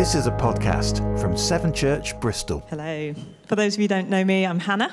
This is a podcast from Severn Church, Bristol. Hello. For those of you who don't know me, I'm Hannah.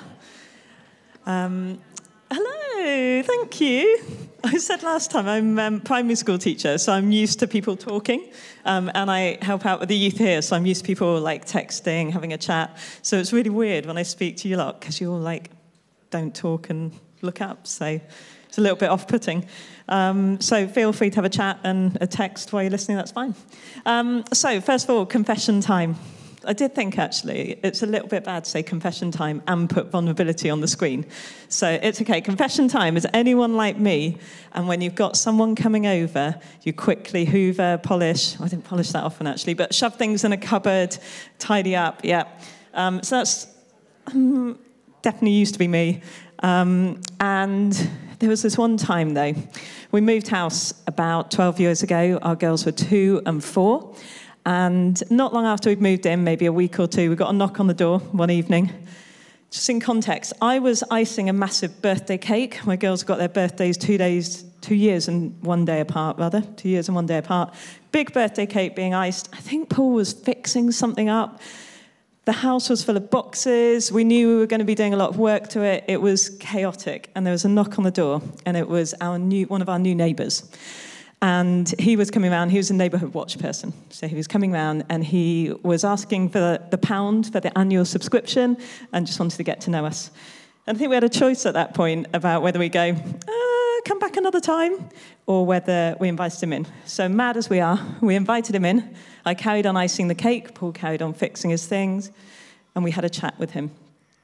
Hello, thank you. I said last time I'm a primary school teacher, so I'm used to people talking, and I help out with the youth here, so I'm used to people like texting, having a chat. So it's really weird when I speak to you lot, because you all like don't talk and look up, so it's a little bit off-putting. So feel free to have a chat and a text while you're listening, that's fine. So first of all, confession time. I did think, actually, it's a little bit bad to say confession time and put vulnerability on the screen. So it's okay. Confession time is anyone like me, and when you've got someone coming over, you quickly hoover, polish. I didn't polish that often, actually, but shove things in a cupboard, tidy up, yeah. So that's definitely used to be me. And there was this one time, though. We moved house about 12 years ago. Our girls were 2 and 4. And not long after we'd moved in, maybe a week or two, we got a knock on the door one evening. Just in context, I was icing a massive birthday cake. My girls got their birthdays 2 years and 1 day apart, rather. 2 years and 1 day apart. Big birthday cake being iced. I think Paul was fixing something up. The house was full of boxes. We knew we were going to be doing a lot of work to it. It was chaotic. And there was a knock on the door, and it was one of our new neighbours. And he was coming around. He was a neighbourhood watch person. So he was coming around, and he was asking for the pound for the annual subscription and just wanted to get to know us. And I think we had a choice at that point about whether we go, come back another time, or whether we invited him in. So mad as we are, we invited him in. I carried on icing the cake. Paul carried on fixing his things. And we had a chat with him.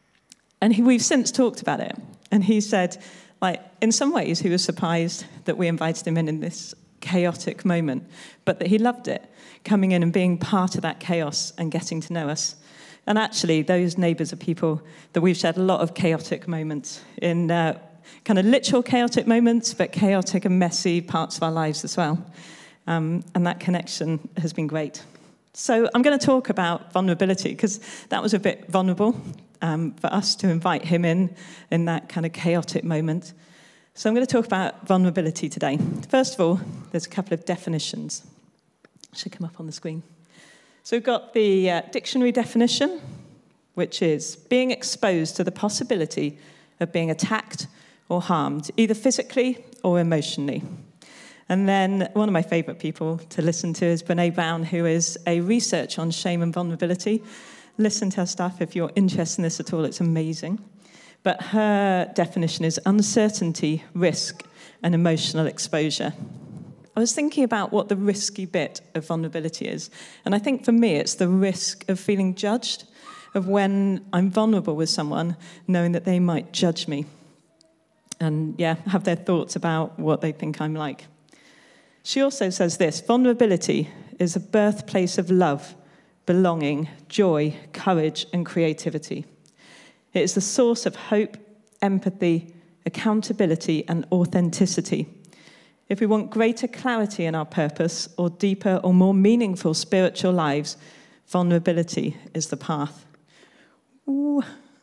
And we've since talked about it. And he said, in some ways, he was surprised that we invited him in this chaotic moment, but that he loved it, coming in and being part of that chaos and getting to know us. And actually, those neighbours are people that we've shared a lot of chaotic moments in, kind of literal chaotic moments, but chaotic and messy parts of our lives as well. And that connection has been great. So I'm going to talk about vulnerability, because that was a bit vulnerable for us to invite him in that kind of chaotic moment. So I'm going to talk about vulnerability today. First of all, there's a couple of definitions. Should come up on the screen. So we've got the dictionary definition, which is being exposed to the possibility of being attacked or harmed, either physically or emotionally. And then one of my favourite people to listen to is Brené Brown, who is a researcher on shame and vulnerability. Listen to her stuff if you're interested in this at all. It's amazing. But her definition is uncertainty, risk, and emotional exposure. I was thinking about what the risky bit of vulnerability is. And I think for me, it's the risk of feeling judged, of when I'm vulnerable with someone, knowing that they might judge me. And have their thoughts about what they think I'm like. She also says this: vulnerability is a birthplace of love, belonging, joy, courage, and creativity. It is the source of hope, empathy, accountability, and authenticity. If we want greater clarity in our purpose, or deeper or more meaningful spiritual lives, vulnerability is the path. Ooh.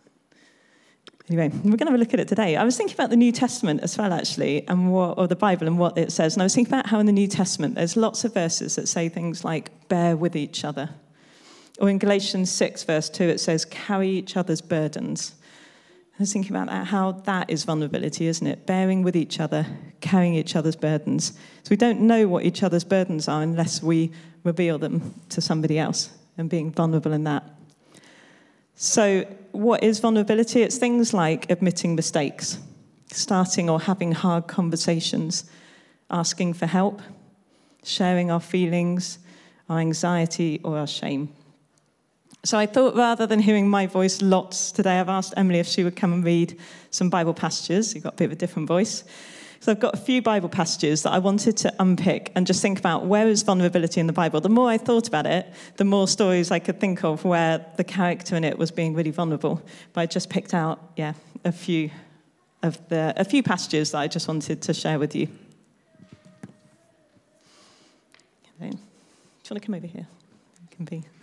Anyway, we're going to have a look at it today. I was thinking about the New Testament as well, actually, or the Bible and what it says. And I was thinking about how in the New Testament there's lots of verses that say things like, bear with each other. Or in Galatians 6, verse 2, it says, carry each other's burdens. I was thinking about that, how that is vulnerability, isn't it? Bearing with each other, carrying each other's burdens. So we don't know what each other's burdens are unless we reveal them to somebody else, and being vulnerable in that. So what is vulnerability? It's things like admitting mistakes, starting or having hard conversations, asking for help, sharing our feelings, our anxiety, or our shame. So I thought, rather than hearing my voice lots today, I've asked Emily if she would come and read some Bible passages. You've got a bit of a different voice. So I've got a few Bible passages that I wanted to unpick and just think about, where is vulnerability in the Bible? The more I thought about it, the more stories I could think of where the character in it was being really vulnerable. But I just picked out, a few passages that I just wanted to share with you. Do you want to come over here? You can be.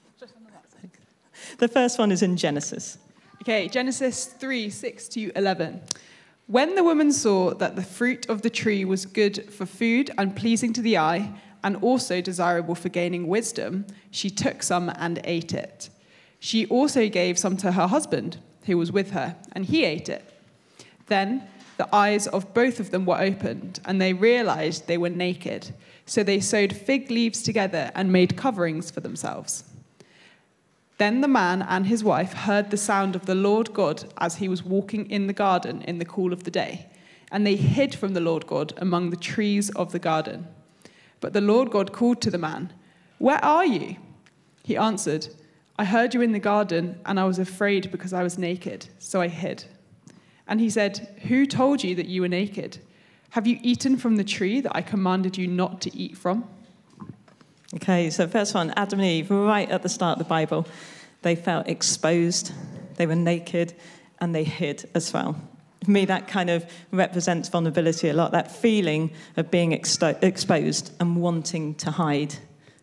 The first one is in Genesis. Okay, Genesis 3, 6 to 11. When the woman saw that the fruit of the tree was good for food and pleasing to the eye, and also desirable for gaining wisdom, she took some and ate it. She also gave some to her husband, who was with her, and he ate it. Then the eyes of both of them were opened, and they realized they were naked. So they sewed fig leaves together and made coverings for themselves. Then the man and his wife heard the sound of the Lord God as he was walking in the garden in the cool of the day, and they hid from the Lord God among the trees of the garden. But the Lord God called to the man, "Where are you?" He answered, "I heard you in the garden, and I was afraid because I was naked, so I hid." And he said, "Who told you that you were naked? Have you eaten from the tree that I commanded you not to eat from?" Okay, so first one, Adam and Eve, right at the start of the Bible, they felt exposed, they were naked, and they hid as well. For me, that kind of represents vulnerability a lot, that feeling of being exposed and wanting to hide.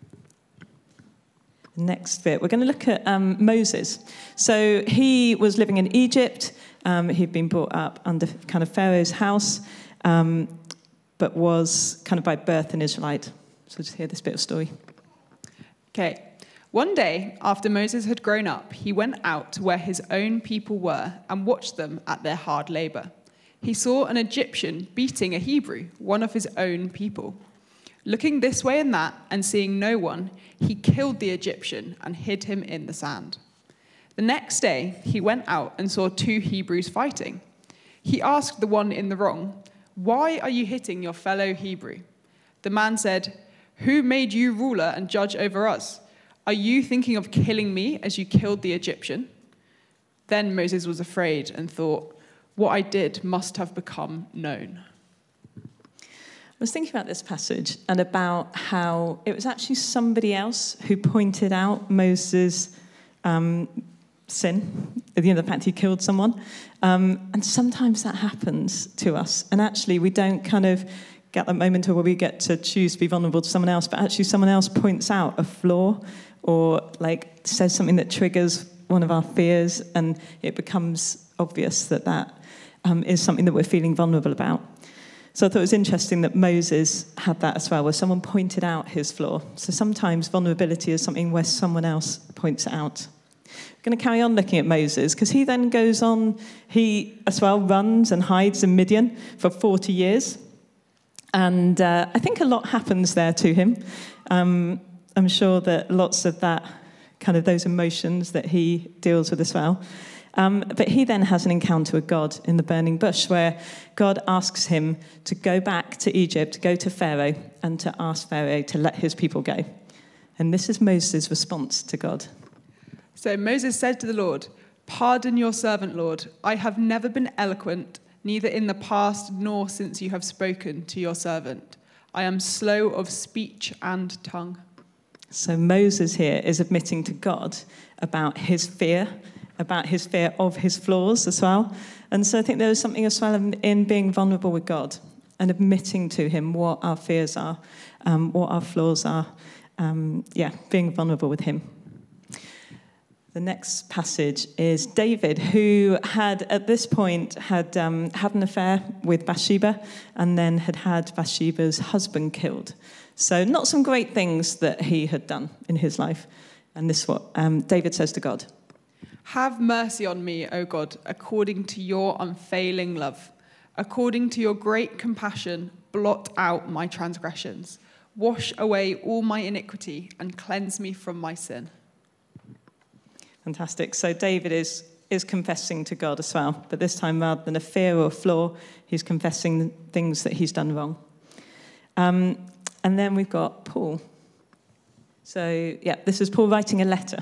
Next bit, we're going to look at Moses. So he was living in Egypt. He'd been brought up under kind of Pharaoh's house, but was kind of by birth an Israelite. So we'll just hear this bit of story. Okay. One day, after Moses had grown up, he went out to where his own people were and watched them at their hard labor. He saw an Egyptian beating a Hebrew, one of his own people. Looking this way and that and seeing no one, he killed the Egyptian and hid him in the sand. The next day, he went out and saw two Hebrews fighting. He asked the one in the wrong, "Why are you hitting your fellow Hebrew?" The man said, "Who made you ruler and judge over us? Are you thinking of killing me as you killed the Egyptian?" Then Moses was afraid and thought, "What I did must have become known." I was thinking about this passage and about how it was actually somebody else who pointed out Moses' sin, the fact he killed someone. And sometimes that happens to us. And actually, we don't kind of get that moment where we get to choose to be vulnerable to someone else, but actually someone else points out a flaw or like says something that triggers one of our fears, and it becomes obvious that is something that we're feeling vulnerable about. So I thought it was interesting that Moses had that as well, where someone pointed out his flaw. So sometimes vulnerability is something where someone else points it out. We're going to carry on looking at Moses, because he then goes on, he as well runs and hides in Midian for 40 years. And I think a lot happens there to him. I'm sure that lots of that, kind of those emotions that he deals with as well. But he then has an encounter with God in the burning bush, where God asks him to go back to Egypt, go to Pharaoh, and to ask Pharaoh to let his people go. And this is Moses' response to God. So Moses said to the Lord, "Pardon your servant, Lord. I have never been eloquent, neither in the past nor since you have spoken to your servant. I am slow of speech and tongue." So Moses here is admitting to God about his fear of his flaws as well. And so I think there is something as well in being vulnerable with God and admitting to him what our fears are, what our flaws are. Being vulnerable with him. The next passage is David, who had, at this point, had an affair with Bathsheba and then had Bathsheba's husband killed. So not some great things that he had done in his life. And this is what David says to God. "Have mercy on me, O God, according to your unfailing love. According to your great compassion, blot out my transgressions. Wash away all my iniquity and cleanse me from my sin." Fantastic. So David is confessing to God as well, but this time rather than a fear or a flaw, he's confessing things that he's done wrong. And then we've got Paul. So, this is Paul writing a letter.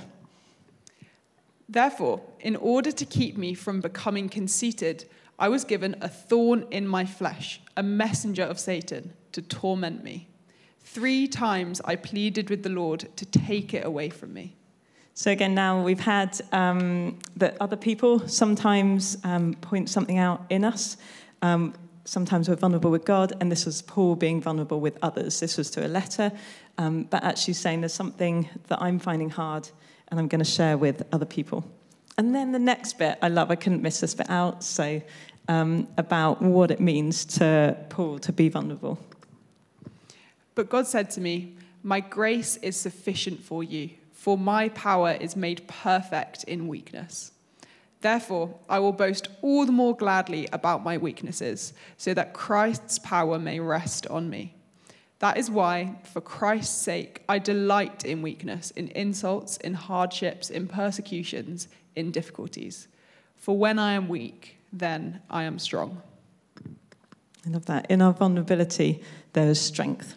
"Therefore, in order to keep me from becoming conceited, I was given a thorn in my flesh, a messenger of Satan, to torment me. 3 times I pleaded with the Lord to take it away from me." So again, now we've had that other people sometimes point something out in us. Sometimes we're vulnerable with God, and this was Paul being vulnerable with others. This was through a letter, but actually saying there's something that I'm finding hard, and I'm going to share with other people. And then the next bit, I love, I couldn't miss this bit out, so about what it means to Paul to be vulnerable. But God said to me, "My grace is sufficient for you, for my power is made perfect in weakness. Therefore, I will boast all the more gladly about my weaknesses, so that Christ's power may rest on me. That is why, for Christ's sake, I delight in weakness, in insults, in hardships, in persecutions, in difficulties. For when I am weak, then I am strong." I love that. In our vulnerability, there is strength.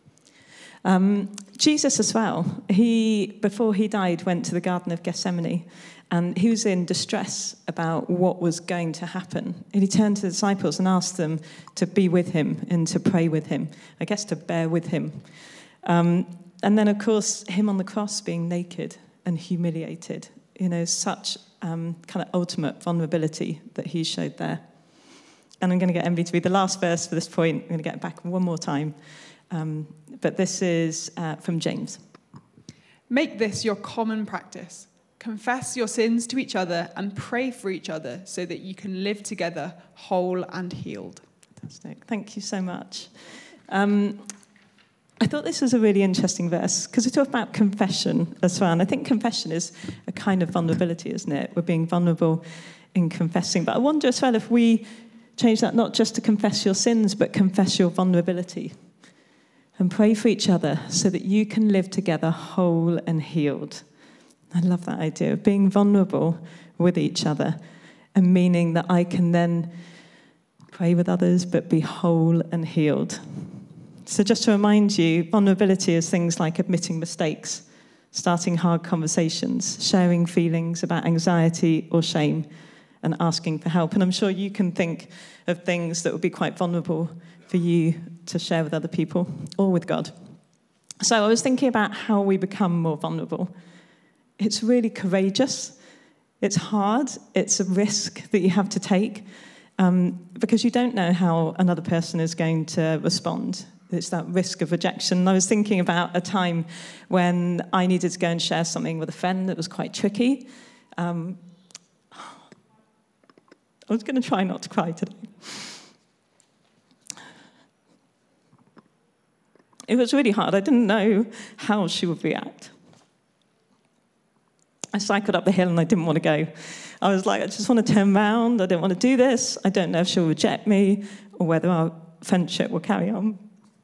Jesus as well, before he died, went to the Garden of Gethsemane, and he was in distress about what was going to happen. And he turned to the disciples and asked them to be with him and to pray with him, I guess to bear with him. And then, of course, him on the cross being naked and humiliated, such kind of ultimate vulnerability that he showed there. And I'm going to get Emily to read the last verse for this point. I'm going to get it back one more time. But this is from James. "Make this your common practice. Confess your sins to each other and pray for each other so that you can live together whole and healed." Fantastic. Thank you so much. I thought this was a really interesting verse because we talk about confession as well. And I think confession is a kind of vulnerability, isn't it? We're being vulnerable in confessing. But I wonder as well if we change that not just to confess your sins, but confess your vulnerability. And pray for each other so that you can live together whole and healed. I love that idea of being vulnerable with each other and meaning that I can then pray with others but be whole and healed. So just to remind you, vulnerability is things like admitting mistakes, starting hard conversations, sharing feelings about anxiety or shame, and asking for help. And I'm sure you can think of things that would be quite vulnerable for you to share with other people or with God. So I was thinking about how we become more vulnerable. It's really courageous. It's hard. It's a risk that you have to take because you don't know how another person is going to respond. It's that risk of rejection. I was thinking about a time when I needed to go and share something with a friend that was quite tricky. I was going to try not to cry today. It was really hard. I didn't know how she would react. I cycled up the hill and I didn't want to go. I was like, I just want to turn around. I don't want to do this. I don't know if she'll reject me or whether our friendship will carry on.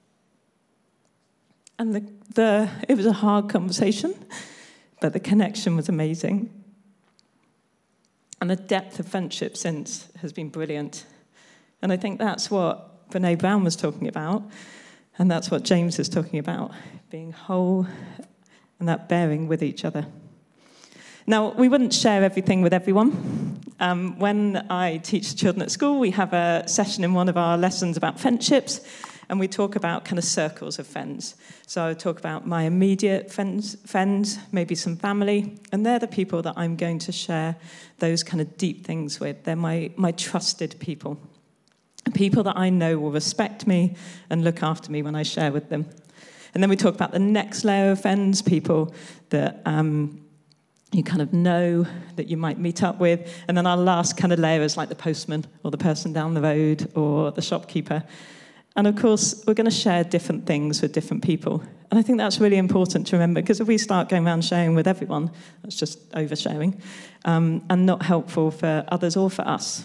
And it was a hard conversation, but the connection was amazing. And the depth of friendship since has been brilliant. And I think that's what Brené Brown was talking about. And that's what James is talking about, being whole and that bearing with each other. Now, we wouldn't share everything with everyone. When I teach children at school, we have a session in one of our lessons about friendships, and we talk about kind of circles of friends. So I talk about my immediate friends, maybe some family, and they're the people that I'm going to share those kind of deep things with. They're my trusted people. People that I know will respect me and look after me when I share with them. And then we talk about the next layer of friends, people that you kind of know, that you might meet up with. And then our last kind of layer is like the postman or the person down the road or the shopkeeper. And of course, we're going to share different things with different people. And I think that's really important to remember, because if we start going around sharing with everyone, that's just oversharing and not helpful for others or for us.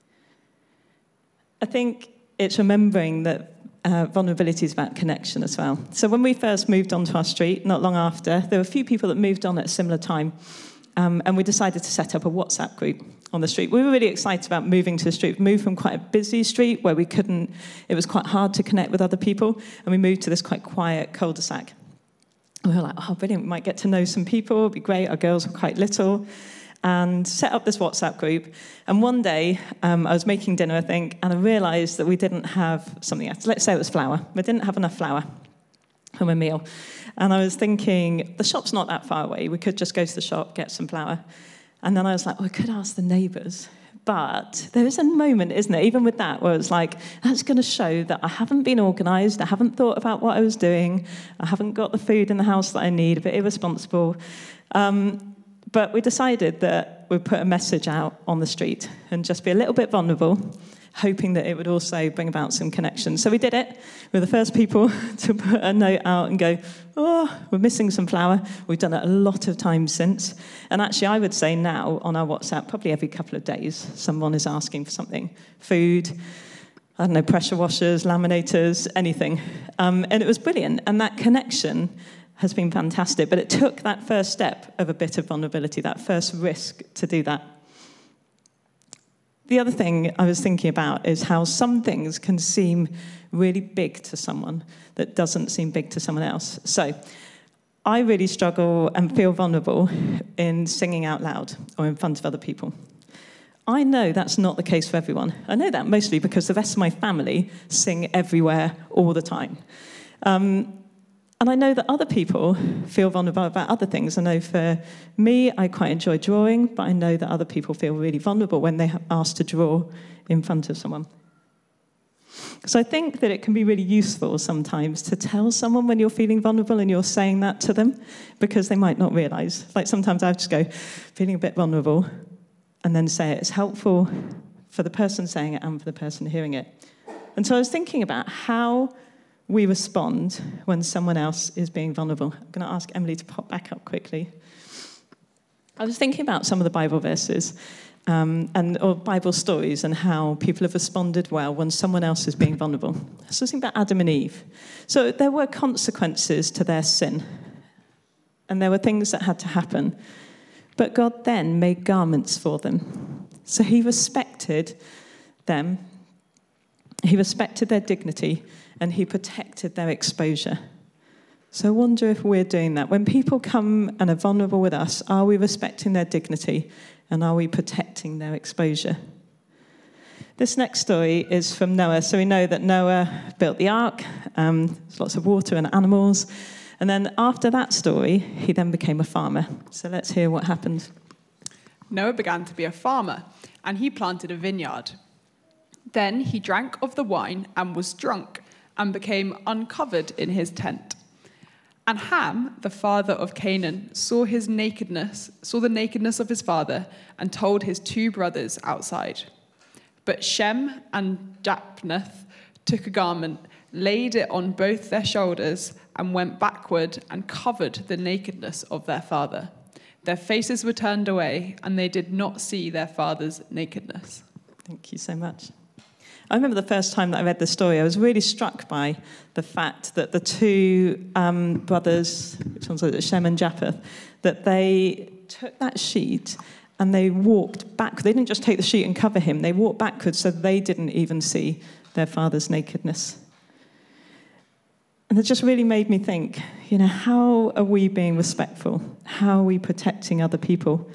I think it's remembering that vulnerability is about connection as well. So when we first moved onto our street, not long after, there were a few people that moved on at a similar time, and we decided to set up a WhatsApp group on the street. We were really excited about moving to the street. We moved from quite a busy street where it was quite hard to connect with other people, and we moved to this quite quiet cul-de-sac. And we were like, oh, brilliant, we might get to know some people, it'd be great, our girls were quite little. And set up this WhatsApp group. And one day, I was making dinner, I think, and I realised that we didn't have something else. Let's say it was flour. We didn't have enough flour for my meal. And I was thinking, the shop's not that far away. We could just go to the shop, get some flour. And then I was like, well, I could ask the neighbours. But there is a moment, isn't there, even with that, where it's like, that's going to show that I haven't been organised, I haven't thought about what I was doing, I haven't got the food in the house that I need, a bit irresponsible. But we decided that we'd put a message out on the street and just be a little bit vulnerable. hoping that it would also bring about some connection. So we did it. We're the first people to put a note out and go, oh, we're missing some flour. We've done it a lot of times since. And actually, I would say now on our WhatsApp, probably every couple of days, someone is asking for something. Food, I don't know, pressure washers, laminators, anything. And it was brilliant. And that connection has been fantastic. But it took that first step of a bit of vulnerability, that first risk to do that. The other thing I was thinking about is how some things can seem really big to someone that doesn't seem big to someone else. So I really struggle and feel vulnerable in singing out loud or in front of other people. I know that's not the case for everyone. I know that mostly because the rest of my family sing everywhere all the time. And I know that other people feel vulnerable about other things. I know for me, I quite enjoy drawing, but I know that other people feel really vulnerable when they're asked to draw in front of someone. So I think that it can be really useful sometimes to tell someone when you're feeling vulnerable and you're saying that to them, because they might not realise. Like sometimes I just go, feeling a bit vulnerable, and then say it. It's helpful for the person saying it and for the person hearing it. And so I was thinking about how we respond when someone else is being vulnerable. I'm going to ask Emily to pop back up quickly. I was thinking about some of the Bible verses or Bible stories and how people have responded well when someone else is being vulnerable. So I was thinking about Adam and Eve. So there were consequences to their sin, and there were things that had to happen. But God then made garments for them. So he respected them, he respected their dignity, and he protected their exposure. So I wonder if we're doing that. When people come and are vulnerable with us, are we respecting their dignity and are we protecting their exposure? This next story is from Noah. So we know that Noah built the ark. There's lots of water and animals. And then after that story, he then became a farmer. So let's hear what happened. Noah began to be a farmer, and he planted a vineyard. Then he drank of the wine and was drunk, and became uncovered in his tent. And Ham, the father of Canaan, saw the nakedness of his father, and told his 2 brothers outside. But Shem and Japheth took a garment, laid it on both their shoulders, and went backward and covered the nakedness of their father. Their faces were turned away, and they did not see their father's nakedness. Thank you so much. I remember the first time that I read the story, I was really struck by the fact that the 2 brothers, which ones was it, Shem and Japheth, that they took that sheet and they walked back. They didn't just take the sheet and cover him. They walked backwards so they didn't even see their father's nakedness. And it just really made me think, how are we being respectful? How are we protecting other people?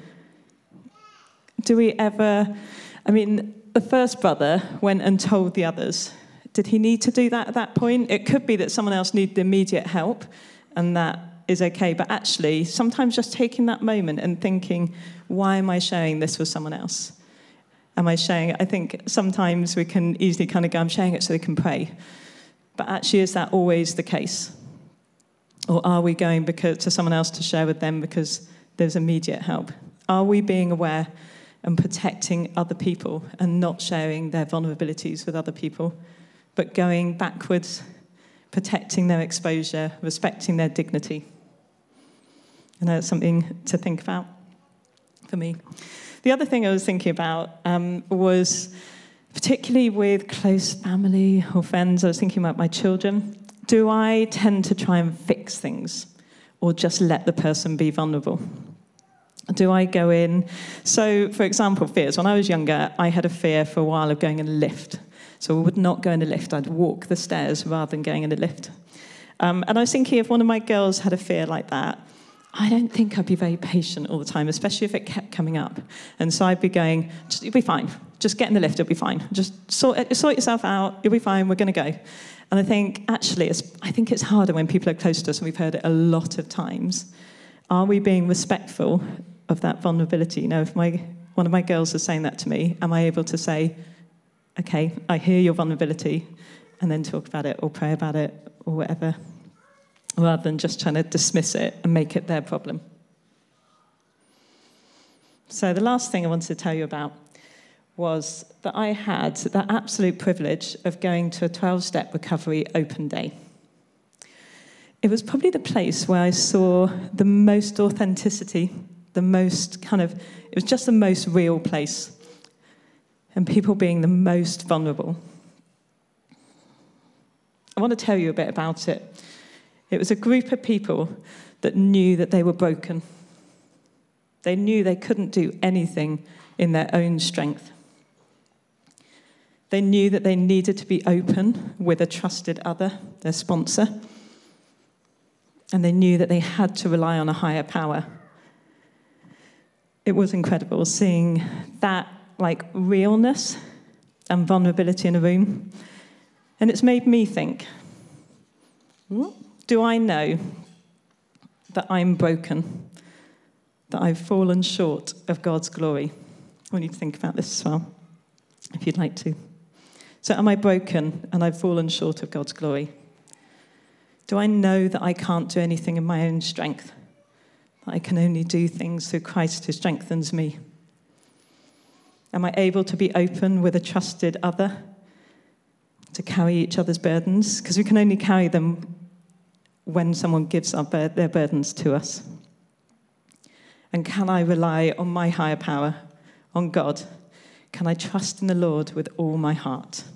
Do we ever, the first brother went and told the others. Did he need to do that at that point? It could be that someone else needed immediate help, and that is okay. But actually, sometimes just taking that moment and thinking, why am I sharing this with someone else? Am I sharing it? I think sometimes we can easily kind of go, I'm sharing it so they can pray. But actually, is that always the case? Or are we going to someone else to share with them because there's immediate help? Are we being aware and protecting other people and not sharing their vulnerabilities with other people, but going backwards, protecting their exposure, respecting their dignity? And that's something to think about for me. The other thing I was thinking about was, particularly with close family or friends, I was thinking about my children. Do I tend to try and fix things or just let the person be vulnerable? Do I go in? So, for example, fears. When I was younger, I had a fear for a while of going in a lift. So I would not go in a lift. I'd walk the stairs rather than going in a lift. And I was thinking if one of my girls had a fear like that, I don't think I'd be very patient all the time, especially if it kept coming up. And so I'd be going, you'll be fine. Just get in the lift, it'll be fine. Just sort yourself out, you'll be fine, we're going to go. And I think, actually, I think it's harder when people are close to us, and we've heard it a lot of times. Are we being respectful of that vulnerability? If one of my girls is saying that to me, am I able to say, okay, I hear your vulnerability, and then talk about it or pray about it or whatever, rather than just trying to dismiss it and make it their problem? So the last thing I wanted to tell you about was that I had the absolute privilege of going to a 12-step recovery open day. It was probably the place where I saw the most authenticity, it was just the most real place, and people being the most vulnerable. I want to tell you a bit about it. It was a group of people that knew that they were broken. They knew they couldn't do anything in their own strength. They knew that they needed to be open with a trusted other, their sponsor. And they knew that they had to rely on a higher power. It was incredible seeing that realness and vulnerability in a room. And it's made me think, do I know that I'm broken, that I've fallen short of God's glory? I want you to think about this as well, if you'd like to. So am I broken and I've fallen short of God's glory? Do I know that I can't do anything in my own strength? That I can only do things through Christ who strengthens me? Am I able to be open with a trusted other to carry each other's burdens? Because we can only carry them when someone gives their burdens to us. And can I rely on my higher power, on God? Can I trust in the Lord with all my heart?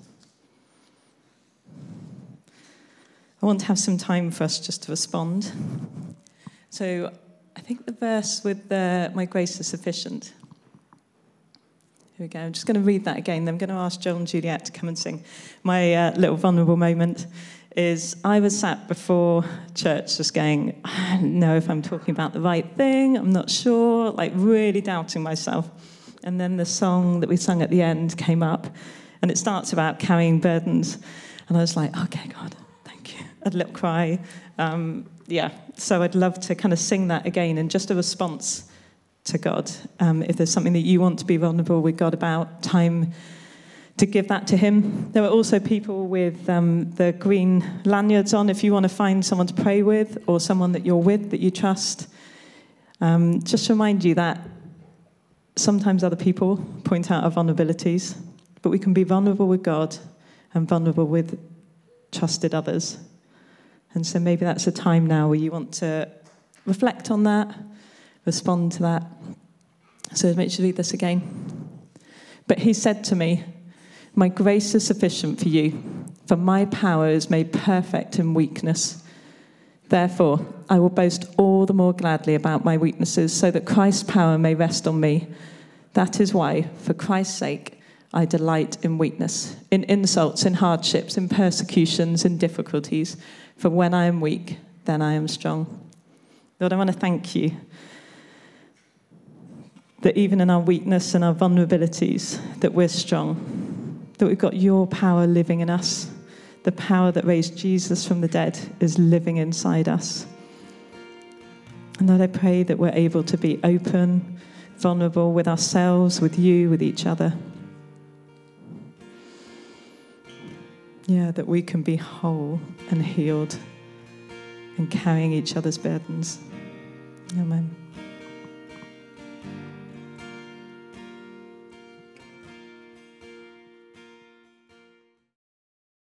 I want to have some time for us just to respond. So I think the verse with my grace is sufficient. Here we go. I'm just going to read that again. Then I'm going to ask Joel and Juliet to come and sing. My little vulnerable moment is I was sat before church just going, I don't know if I'm talking about the right thing. I'm not sure, really doubting myself. And then the song that we sung at the end came up, and it starts about carrying burdens. And I was like, okay, God, thank you. I had a little cry. So I'd love to kind of sing that again in just a response to God. If there's something that you want to be vulnerable with God about, time to give that to him. There are also people with the green lanyards on if you want to find someone to pray with or someone that you're with that you trust. Just remind you that sometimes other people point out our vulnerabilities, but we can be vulnerable with God and vulnerable with trusted others. And so maybe that's a time now where you want to reflect on that, respond to that. So make sure you read this again. But he said to me, my grace is sufficient for you, for my power is made perfect in weakness. Therefore, I will boast all the more gladly about my weaknesses, so that Christ's power may rest on me. That is why, for Christ's sake, I delight in weakness, in insults, in hardships, in persecutions, in difficulties. For when I am weak, then I am strong. Lord, I want to thank you that even in our weakness and our vulnerabilities, that we're strong, that we've got your power living in us. The power that raised Jesus from the dead is living inside us. And Lord, I pray that we're able to be open, vulnerable with ourselves, with you, with each other. Yeah, that we can be whole and healed and carrying each other's burdens. Amen.